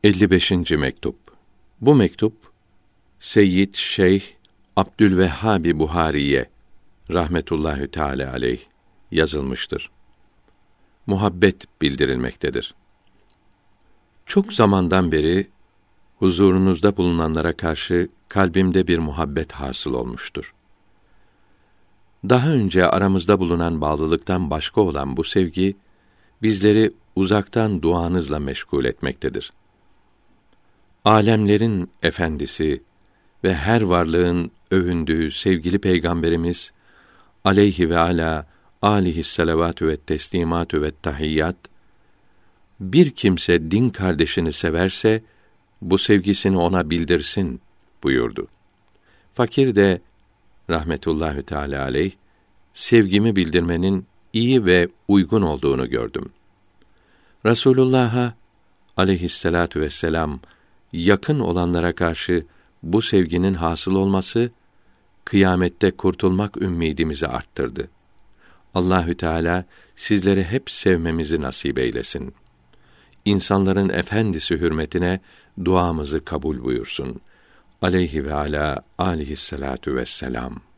55. mektup. Bu mektup Seyyid Şeyh Abdülvehhab Buhari'ye rahmetullahi teâlâ aleyh yazılmıştır. Muhabbet bildirilmektedir. Çok zamandan beri huzurunuzda bulunanlara karşı kalbimde bir muhabbet hasıl olmuştur. Daha önce aramızda bulunan bağlılıktan başka olan bu sevgi, bizleri uzaktan duanızla meşgul etmektedir. Âlemlerin efendisi ve her varlığın övündüğü sevgili Peygamberimiz aleyhi ve alâ âlihissalevâtü ve teslimâtü ve tahiyyat, bir kimse din kardeşini severse bu sevgisini ona bildirsin buyurdu. Fakir de rahmetullahi teâlâ aleyh sevgimi bildirmenin iyi ve uygun olduğunu gördüm. Resulullah'a aleyhissalatu vesselam yakın olanlara karşı bu sevginin hasıl olması kıyamette kurtulmak ümidimizi arttırdı. Allahü Teala sizleri hep sevmemizi nasip eylesin. İnsanların efendisi hürmetine duamızı kabul buyursun. Aleyhi ve alâ âlihissalatu vesselam.